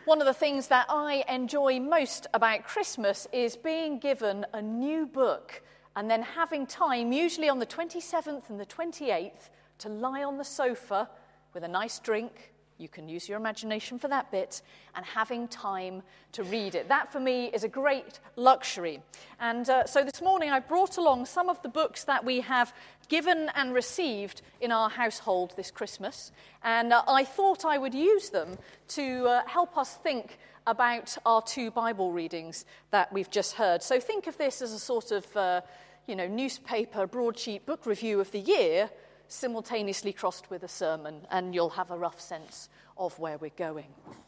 One of the things that I enjoy most about Christmas is being given a new book and then having time, usually on the 27th and the 28th, to lie on the sofa with a nice drink. You can use your imagination for that bit, and having time to read it. That, for me, is a great luxury. And so this morning I brought along some of the books that we have given and received in our household this Christmas. And I thought I would use them to help us think about our two Bible readings that we've just heard. So think of this as a sort of, newspaper broadsheet book review of the year, simultaneously crossed with a sermon, and you'll have a rough sense of where we're going.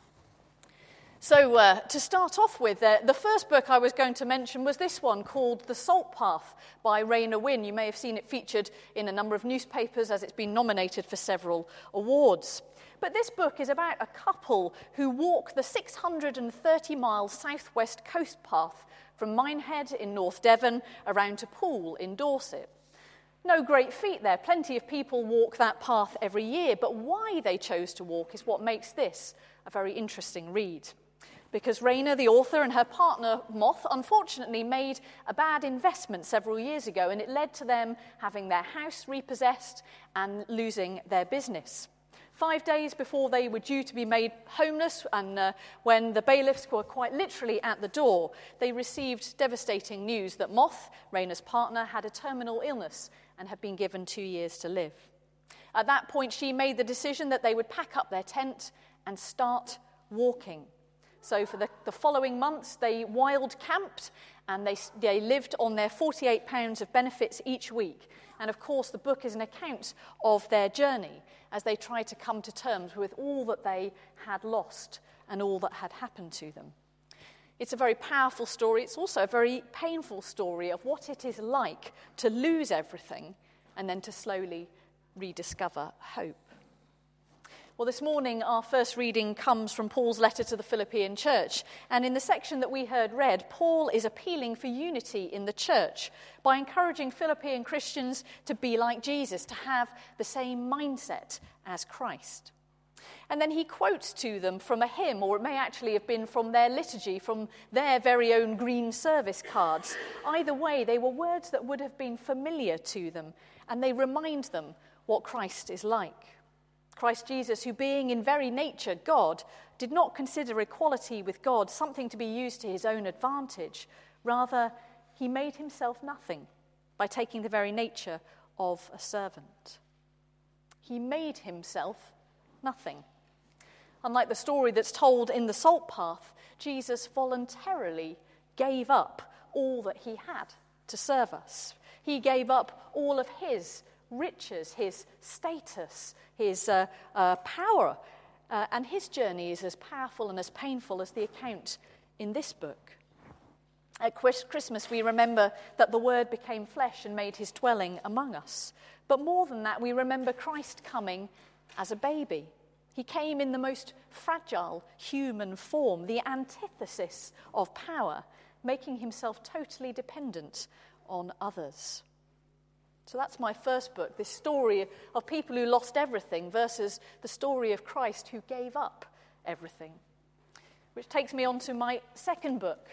So to start off with, the first book I was going to mention was this one called The Salt Path by Rainer Winn. You may have seen it featured in a number of newspapers as it's been nominated for several awards. But this book is about a couple who walk the 630-mile southwest coast path from Minehead in North Devon around to Poole in Dorset. No great feat there. Plenty of people walk that path every year, but why they chose to walk is what makes this a very interesting read. Because Rainer, the author, and her partner, Moth, unfortunately made a bad investment several years ago, and it led to them having their house repossessed and losing their business. 5 days before they were due to be made homeless, and when the bailiffs were quite literally at the door, they received devastating news that Moth, Rainer's partner, had a terminal illness and had been given 2 years to live. At that point, she made the decision that they would pack up their tent and start walking. So for the following months, they wild camped, and they lived on their £48 of benefits each week. And of course, the book is an account of their journey as they tried to come to terms with all that they had lost and all that had happened to them. It's a very powerful story. It's also a very painful story of what it is like to lose everything and then to slowly rediscover hope. Well, this morning, our first reading comes from Paul's letter to the Philippian church. And in the section that we heard read, Paul is appealing for unity in the church by encouraging Philippian Christians to be like Jesus, to have the same mindset as Christ. And then he quotes to them from a hymn, or it may actually have been from their liturgy, from their very own green service cards. Either way, they were words that would have been familiar to them, and they remind them what Christ is like. Christ Jesus, who being in very nature God, did not consider equality with God something to be used to his own advantage. Rather, he made himself nothing by taking the very nature of a servant. He made himself nothing. Unlike the story that's told in the Salt Path, Jesus voluntarily gave up all that he had to serve us. He gave up all of his riches, his status, his power, and his journey is as powerful and as painful as the account in this book. At Christmas, we remember that the Word became flesh and made his dwelling among us. But more than that, we remember Christ coming as a baby. He came in the most fragile human form, the antithesis of power, making himself totally dependent on others. So that's my first book, this story of people who lost everything versus the story of Christ who gave up everything. Which takes me on to my second book,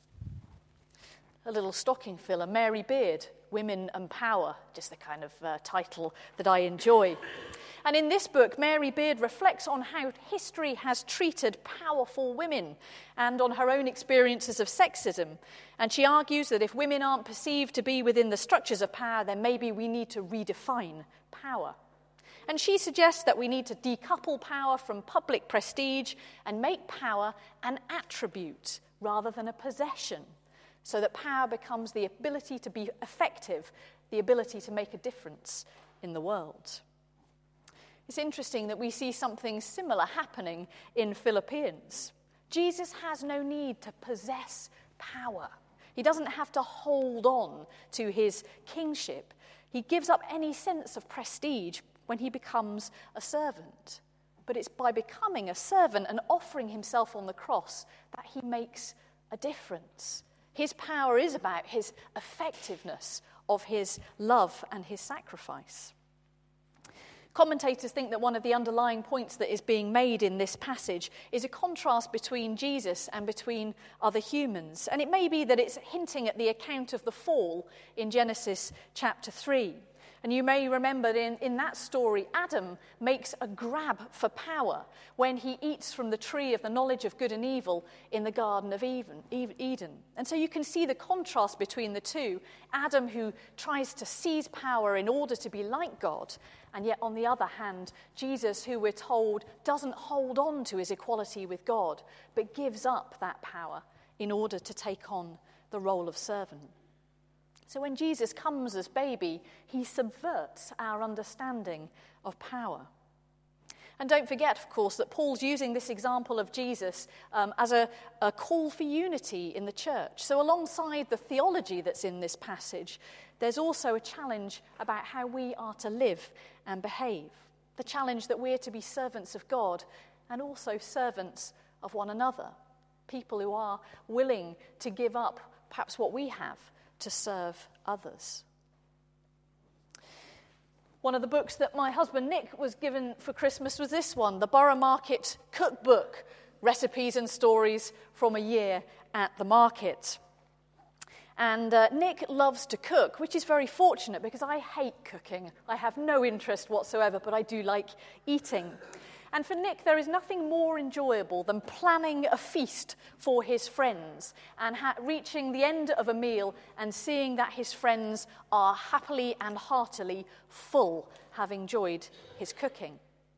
a little stocking filler, Mary Beard, Women and Power, just the kind of title that I enjoy. And in this book, Mary Beard reflects on how history has treated powerful women and on her own experiences of sexism. And she argues that if women aren't perceived to be within the structures of power, then maybe we need to redefine power. And she suggests that we need to decouple power from public prestige and make power an attribute rather than a possession, so that power becomes the ability to be effective, the ability to make a difference in the world. It's interesting that we see something similar happening in Philippians. Jesus has no need to possess power. He doesn't have to hold on to his kingship. He gives up any sense of prestige when he becomes a servant. But it's by becoming a servant and offering himself on the cross that he makes a difference. His power is about his effectiveness of his love and his sacrifice. Commentators think that one of the underlying points that is being made in this passage is a contrast between Jesus and between other humans. And it may be that it's hinting at the account of the fall in Genesis chapter 3. And you may remember that in that story, Adam makes a grab for power when he eats from the tree of the knowledge of good and evil in the Garden of Eden. And so you can see the contrast between the two. Adam, who tries to seize power in order to be like God, and yet on the other hand, Jesus, who we're told doesn't hold on to his equality with God, but gives up that power in order to take on the role of servant. So when Jesus comes as baby, he subverts our understanding of power. And don't forget, of course, that Paul's using this example of Jesus as a call for unity in the church. So alongside the theology that's in this passage, there's also a challenge about how we are to live and behave. The challenge that we're to be servants of God and also servants of one another. People who are willing to give up perhaps what we have to serve others. One of the books that my husband Nick was given for Christmas was this one, the Borough Market Cookbook, Recipes and Stories from a Year at the Market. And Nick loves to cook, which is very fortunate because I hate cooking. I have no interest whatsoever, but I do like eating. And for Nick, there is nothing more enjoyable than planning a feast for his friends and reaching the end of a meal and seeing that his friends are happily and heartily full, having enjoyed his cooking.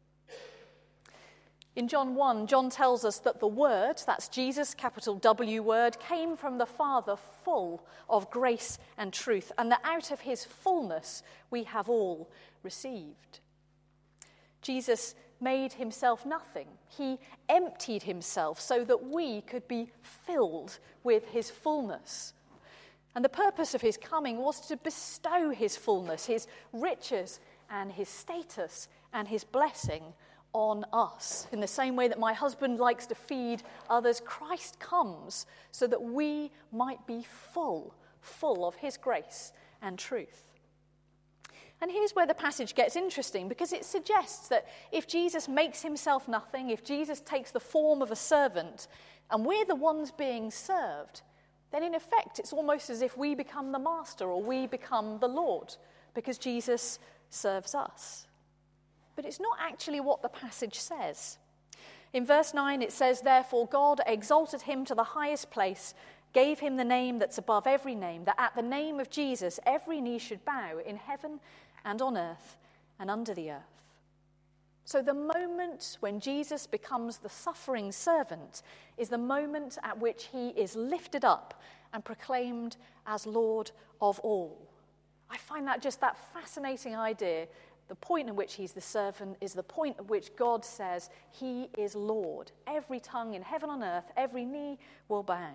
In John 1, John tells us that the Word, that's Jesus, capital W word, came from the Father full of grace and truth, and that out of his fullness we have all received. Jesus made himself nothing. He emptied himself so that we could be filled with his fullness. And the purpose of his coming was to bestow his fullness, his riches and his status and his blessing on us. In the same way that my husband likes to feed others, Christ comes so that we might be full of his grace and truth. And here's where the passage gets interesting, because it suggests that if Jesus makes himself nothing, if Jesus takes the form of a servant, and we're the ones being served, then in effect it's almost as if we become the master or we become the Lord, because Jesus serves us. But it's not actually what the passage says. In verse 9 it says, "Therefore God exalted him to the highest place, gave him the name that's above every name, that at the name of Jesus every knee should bow in heaven and on earth and under the earth." So the moment when Jesus becomes the suffering servant is the moment at which he is lifted up and proclaimed as Lord of all. I find that fascinating idea. The point at which he's the servant is the point at which God says he is Lord. Every tongue in heaven and on earth, every knee will bow.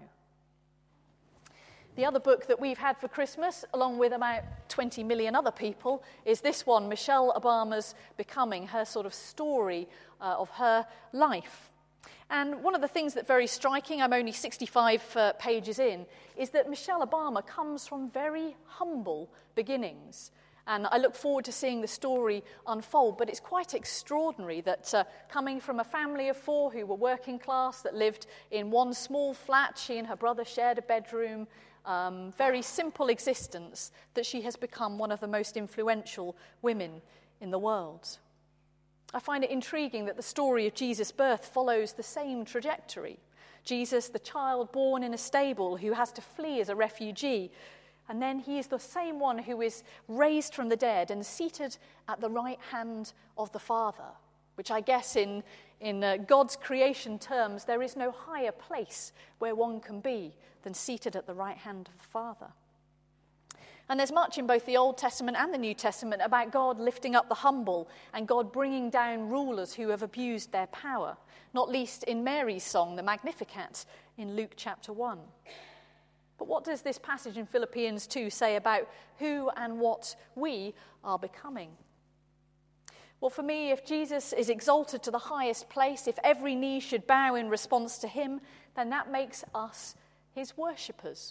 The other book that we've had for Christmas, along with about 20 million other people, is this one, Michelle Obama's Becoming, her sort of story of her life. And one of the things that's very striking, I'm only 65 pages in, is that Michelle Obama comes from very humble beginnings. And I look forward to seeing the story unfold, but it's quite extraordinary that coming from a family of 4 who were working class, that lived in one small flat, she and her brother shared a bedroom, very simple existence, that she has become one of the most influential women in the world. I find it intriguing that the story of Jesus' birth follows the same trajectory. Jesus, the child born in a stable who has to flee as a refugee, and then he is the same one who is raised from the dead and seated at the right hand of the Father, which I guess in God's creation terms, there is no higher place where one can be than seated at the right hand of the Father. And there's much in both the Old Testament and the New Testament about God lifting up the humble and God bringing down rulers who have abused their power, not least in Mary's song, the Magnificat, in Luke chapter 1. But what does this passage in Philippians 2 say about who and what we are becoming? Well, for me, if Jesus is exalted to the highest place, if every knee should bow in response to him, then that makes us his worshippers.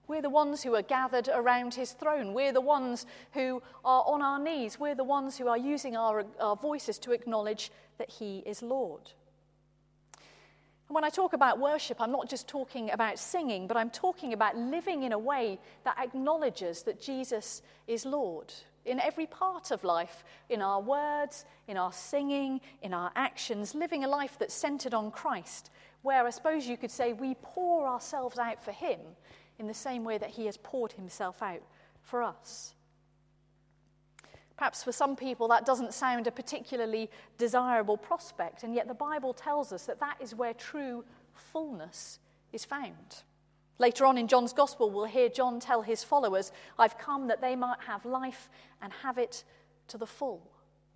We're the ones who are gathered around his throne. We're the ones who are on our knees. We're the ones who are using our voices to acknowledge that he is Lord. And when I talk about worship, I'm not just talking about singing, but I'm talking about living in a way that acknowledges that Jesus is Lord in every part of life, in our words, in our singing, in our actions, living a life that's centered on Christ, where I suppose you could say we pour ourselves out for him in the same way that he has poured himself out for us. Perhaps for some people that doesn't sound a particularly desirable prospect, and yet the Bible tells us that that is where true fullness is found. Later on in John's Gospel, we'll hear John tell his followers, "I've come that they might have life and have it to the full."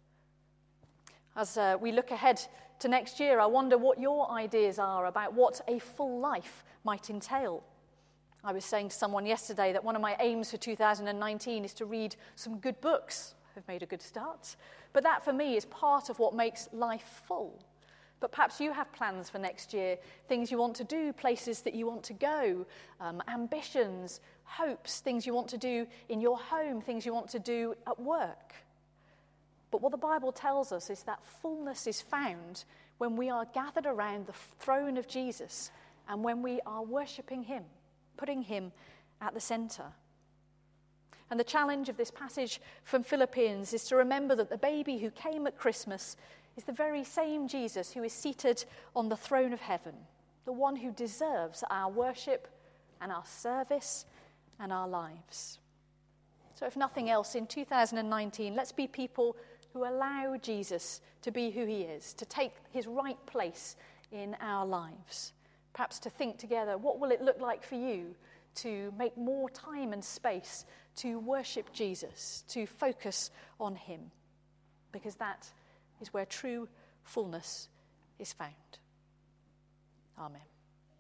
As we look ahead to next year, I wonder what your ideas are about what a full life might entail. I was saying to someone yesterday that one of my aims for 2019 is to read some good books. I've made a good start. But that, for me, is part of what makes life full. But perhaps you have plans for next year, things you want to do, places that you want to go, ambitions, hopes, things you want to do in your home, things you want to do at work. But what the Bible tells us is that fullness is found when we are gathered around the throne of Jesus and when we are worshipping him, putting him at the center. And the challenge of this passage from Philippians is to remember that the baby who came at Christmas is the very same Jesus who is seated on the throne of heaven, the one who deserves our worship and our service and our lives. So if nothing else, in 2019, let's be people who allow Jesus to be who he is, to take his right place in our lives. Perhaps to think together, what will it look like for you to make more time and space to worship Jesus, to focus on him? Because that is where true fullness is found. Amen.